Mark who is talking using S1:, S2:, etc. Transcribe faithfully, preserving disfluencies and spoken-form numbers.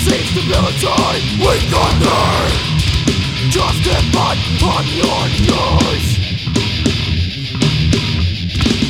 S1: seek stability with thunder. Just get back on your knees.